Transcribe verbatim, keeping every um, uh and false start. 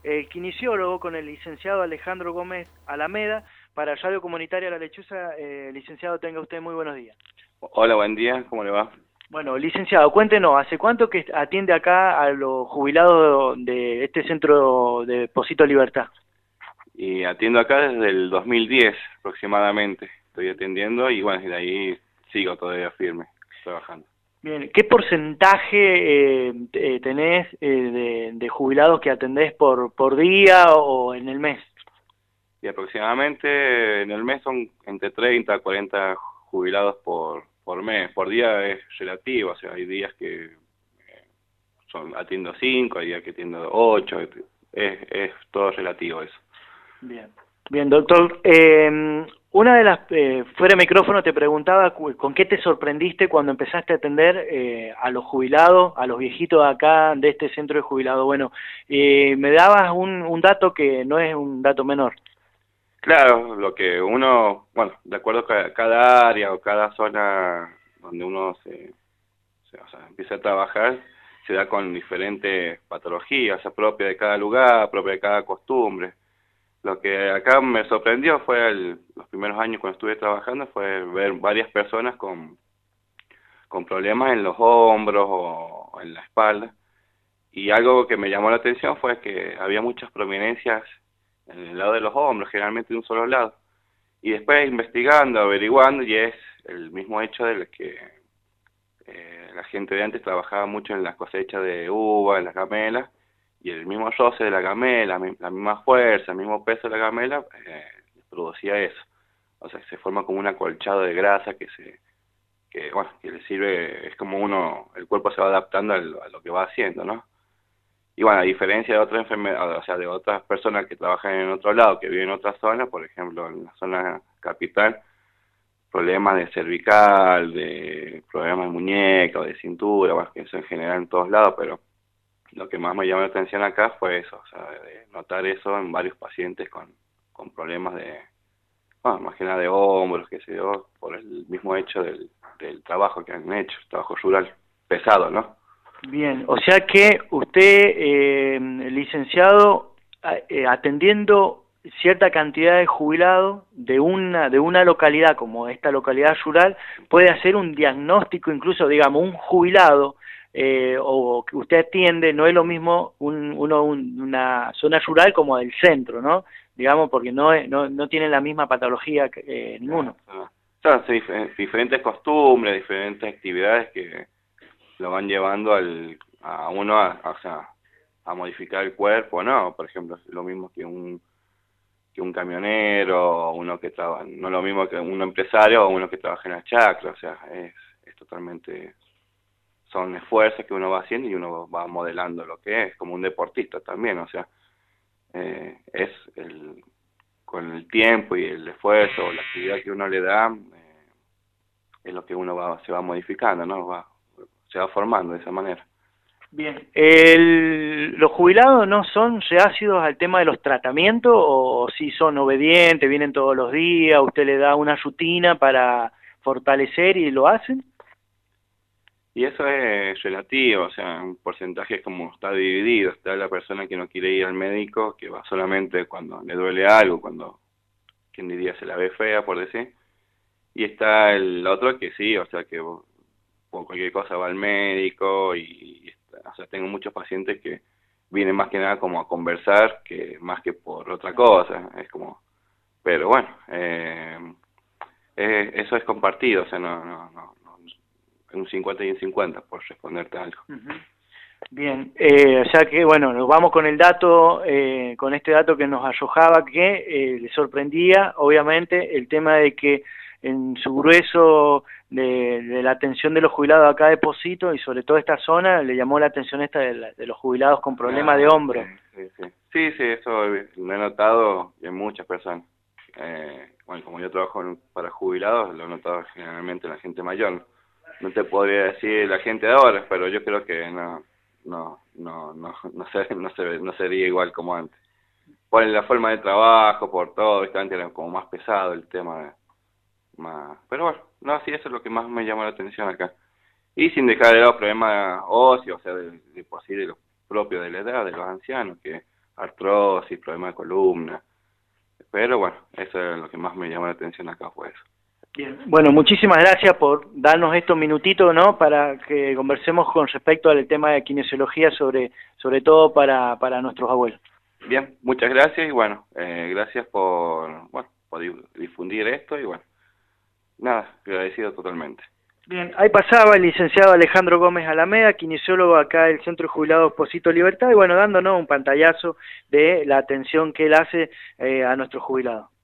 el kinesiólogo con el licenciado Alejandro Gómez Alameda para Radio Comunitaria La Lechuza. Eh, licenciado, tenga usted muy buenos días. Hola, buen día, ¿cómo le va? Bueno, licenciado, cuéntenos, ¿hace cuánto que atiende acá a los jubilados de este centro de Depósito Libertad? Y atiendo acá desde el dos mil diez aproximadamente, estoy atendiendo y bueno, de ahí sigo todavía firme, trabajando. Bien, ¿qué porcentaje eh, eh, tenés eh, de, de jubilados que atendés por, por día o en el mes? Y aproximadamente en el mes son entre treinta a cuarenta jubilados por, por mes. Por día es relativo, o sea, hay días que eh, son atiendo cinco, hay días que atiendo ocho, es, es todo relativo eso. Bien, bien, doctor. Eh, una de las, eh, fuera de micrófono te preguntaba con qué te sorprendiste cuando empezaste a atender eh, a los jubilados, a los viejitos de acá, de este centro de jubilados. Bueno, eh, me dabas un, un dato que no es un dato menor. Claro, lo que uno, bueno, de acuerdo a cada área o cada zona donde uno se, se o sea, empieza a trabajar, se da con diferentes patologías, o sea, propia de cada lugar, propia de cada costumbre. Lo que acá me sorprendió fue el, los primeros años cuando estuve trabajando, fue ver varias personas con, con problemas en los hombros o, o en la espalda. Y algo que me llamó la atención fue que había muchas prominencias en el lado de los hombros, generalmente de un solo lado. Y después investigando, averiguando, y es el mismo hecho de que eh, la gente de antes trabajaba mucho en las cosechas de uva, en las gamelas, y el mismo roce de la gamela, la misma fuerza, el mismo peso de la gamela, eh, producía eso. O sea, se forma como un acolchado de grasa que se que bueno, que le sirve, es como uno, el cuerpo se va adaptando a lo, a lo que va haciendo, ¿no? Y bueno, a diferencia de otras enfermedades, o sea, de otras personas que trabajan en otro lado, que viven en otra zona, por ejemplo, en la zona capital, problemas de cervical, de problemas de muñeca o de cintura, bueno, que eso en general en todos lados, pero lo que más me llamó la atención acá fue eso, o sea, de notar eso en varios pacientes con, con problemas de, bueno, más que nada de hombros, qué sé yo, por el mismo hecho del, del trabajo que han hecho, trabajo rural pesado, ¿no? Bien, o sea que usted, eh, licenciado, eh, atendiendo cierta cantidad de jubilados de una de una localidad como esta localidad rural, puede hacer un diagnóstico, incluso, digamos, un jubilado eh, o que usted atiende, no es lo mismo un, uno, un, una zona rural como del centro, ¿no? Digamos, porque no, es, no, no tienen la misma patología que eh, ninguno. Son diferentes costumbres, diferentes actividades que lo van llevando al, a uno a, a, o sea, a modificar el cuerpo, ¿no? Por ejemplo, es lo mismo que un que un camionero, uno que trabaja, no es lo mismo que un empresario o uno que trabaja en la chacra, o sea, es, es totalmente, son esfuerzos que uno va haciendo y uno va modelando lo que es, como un deportista también, o sea, eh, es el, con el tiempo y el esfuerzo, la actividad que uno le da, eh, es lo que uno va, se va modificando, ¿no? Va, se va formando de esa manera. Bien, el, ¿los jubilados no son reácidos al tema de los tratamientos o si son obedientes, vienen todos los días, usted le da una rutina para fortalecer y lo hacen? Y eso es relativo, o sea, un porcentaje es como está dividido, está la persona que no quiere ir al médico, que va solamente cuando le duele algo, cuando, quien diría, se la ve fea, por decir, y está el otro que sí, o sea, que por cualquier cosa va al médico y, o sea, tengo muchos pacientes que vienen más que nada como a conversar que más que por otra cosa, es como, pero bueno, eh, eh, eso es compartido, o sea, no, no, no, no, un cincuenta y un cincuenta por responderte algo. Uh-huh. Bien, eh, o sea que bueno, nos vamos con el dato, eh, con este dato que nos arrojaba que eh, le sorprendía, obviamente, el tema de que en su grueso de, de la atención de los jubilados acá de Posito y sobre todo esta zona, le llamó la atención esta de, la, de los jubilados con problemas Ah, de hombro. Sí, sí, sí, sí, sí, eso lo he notado en muchas personas. Eh, bueno, como yo trabajo en, para jubilados, lo he notado generalmente en la gente mayor. No, no te podría decir la gente de ahora, pero yo creo que no, no, no, no, no, se, no, se, no sería igual como antes. Por la forma de trabajo, por todo, ¿viste? Antes era como más pesado el tema de, más, pero bueno, no, sí, eso es lo que más me llama la atención acá. Y sin dejar de lado problemas óseos, o sea, de, de por sí de los propios de la edad, de los ancianos, que artrosis, problemas de columna. Pero bueno, eso es lo que más me llamó la atención acá, fue eso. Bien. Bueno, muchísimas gracias por darnos estos minutitos, ¿no? Para que conversemos con respecto al tema de kinesiología, sobre, sobre todo para, para nuestros abuelos. Bien, muchas gracias y bueno, eh, gracias por, bueno, por difundir esto y bueno, nada, agradecido totalmente. Bien, ahí pasaba el licenciado Alejandro Gómez Alameda, kinesiólogo acá del Centro de Jubilados Posito Libertad, y bueno, dándonos un pantallazo de la atención que él hace eh, a nuestros jubilados.